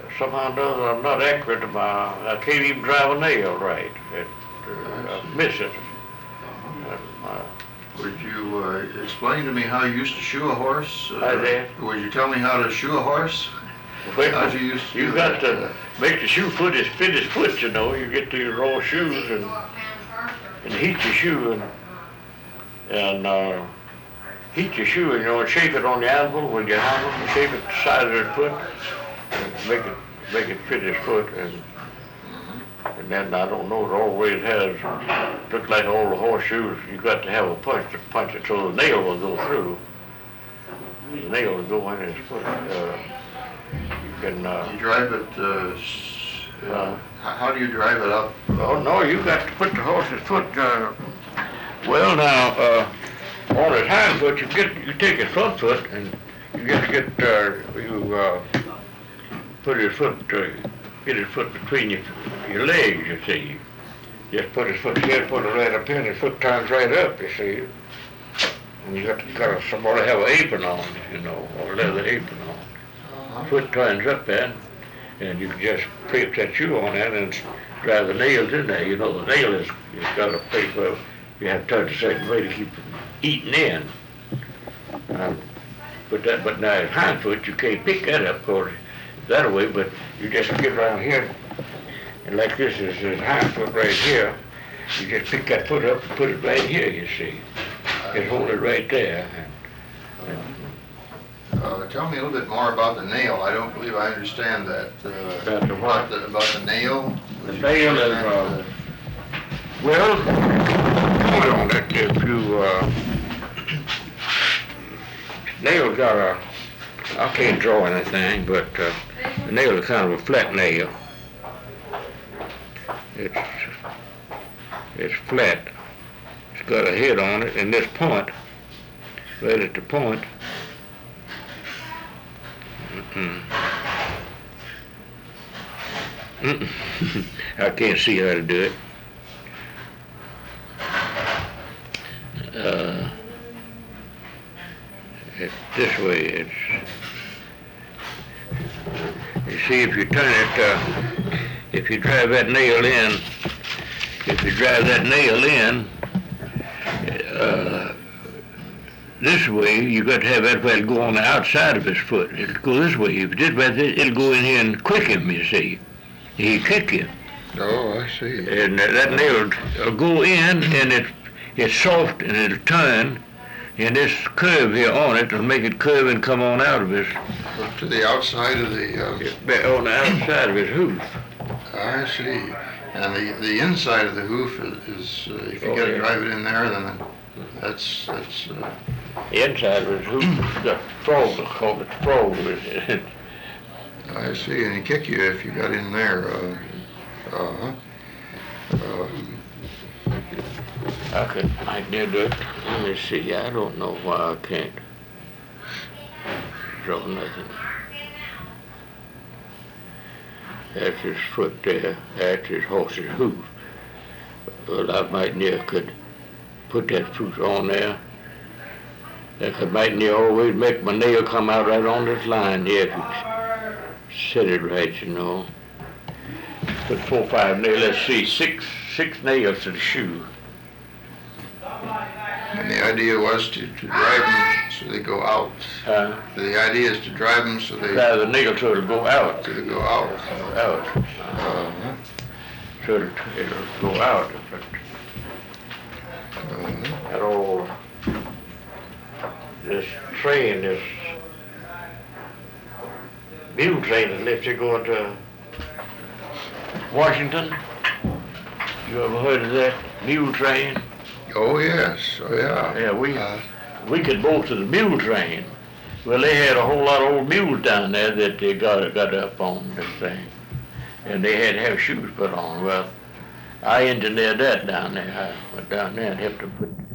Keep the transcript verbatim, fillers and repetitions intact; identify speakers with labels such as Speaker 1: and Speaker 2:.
Speaker 1: somehow or another I'm not accurate about, I can't even drive a nail right. It, uh, I miss it. And, uh,
Speaker 2: Would you uh, explain to me how you used to shoe a horse? Uh,
Speaker 1: I did.
Speaker 2: Would you tell me how to shoe a horse?
Speaker 1: Well,
Speaker 2: How'd you used to
Speaker 1: you
Speaker 2: do
Speaker 1: got
Speaker 2: that?
Speaker 1: to make the shoe foot as fit as foot, you know. You get these raw shoes and and heat your shoe and and uh, heat your shoe and you know shape it on the anvil with your handle and shape it the size of the foot and make it make it fit his foot and and then I don't know it always has looks like all the horseshoes you got to have a punch to punch it so the nail will go through. The nail will go in his foot. Uh, you can uh,
Speaker 2: You drive it, uh, s- uh,
Speaker 1: Uh,
Speaker 2: how how do you drive it up?
Speaker 1: oh no, you got to put the horse's foot uh, well now uh, on his hind foot you get you take his front foot and you get to get uh, you uh, put his foot uh, get his foot between your your legs, you see. Just put his foot here, put it right up here, and his foot turns right up, you see. And you got to got to somebody have an apron on, you know, or a leather apron on. Foot turns up then, and you can just clip that shoe on that and drive the nails in there. You know, the nail is it's got a place where you have to touch a certain way to keep it eating in. Um, but that, but now his hind foot, you can't pick that up, of course, that way. But you just get around here, and like this is his hind foot right here. You just pick that foot up and put it right here. You see, just hold it right there. And, and,
Speaker 2: Uh, tell me a little bit more about the nail. I don't believe I understand that. Uh,
Speaker 1: About the what?
Speaker 2: About the, about the nail?
Speaker 1: The
Speaker 2: Would you
Speaker 1: nail
Speaker 2: explain
Speaker 1: is,
Speaker 2: that?
Speaker 1: uh, Well, hold on, that if you, uh, nail got a, I can't draw anything, but, uh, the nail is kind of a flat nail. It's, it's flat. It's got a head on it, and this point, right at the point, mm-mm. Mm-mm. I can't see how to do it. Uh, it's this way. It's you see if you turn it, uh, if you drive that nail in, if you drive that nail in, uh, this way you got to have that way go on the outside of his foot. It'll go this way. If this way, it'll go in here and quick him. You see, he kick you.
Speaker 2: Oh, I see.
Speaker 1: And that nail will go in, and it, it's soft, and it'll turn, and this curve here on it will make it curve and come on out of his,
Speaker 2: To the outside of the, uh,
Speaker 1: on the outside of his hoof.
Speaker 2: I see. And the, the inside of the hoof is, is uh, if you
Speaker 1: Oh,
Speaker 2: gotta
Speaker 1: yeah.
Speaker 2: drive it in there, then that's, that's, uh,
Speaker 1: The inside of his hoof, the frog, they call it frog.
Speaker 2: I see. And he kick you if you got in there. Uh, uh-huh. Um,
Speaker 1: I could, I can do it. Let me see, I don't know why I can't draw nothing. That's his foot there, that's his horse's hoof. Well, I might near could put that foot on there. That could might near always make my nail come out right on this line here if you set it right, you know. Put four, five nails, let's see, six, six nails to the shoe.
Speaker 2: and the idea was to, to drive them so they go out.
Speaker 1: Uh,
Speaker 2: The idea is to drive them so they,
Speaker 1: drive the nail so it'll go out,
Speaker 2: so they go out.
Speaker 1: out,
Speaker 2: Uh-huh.
Speaker 1: so it'll, it'll go out. But
Speaker 2: Uh-huh.
Speaker 1: that all, this train, this mule train that lets you go to Washington. You ever heard of that mule train?
Speaker 2: Oh, yes. Oh, yeah.
Speaker 1: Yeah, we
Speaker 2: Uh,
Speaker 1: we could bolt to the mule train. Well, they had a whole lot of old mules down there that they got got up on this thing, and they had to have shoes put on. Well, I engineered that down there. I went down there and helped them put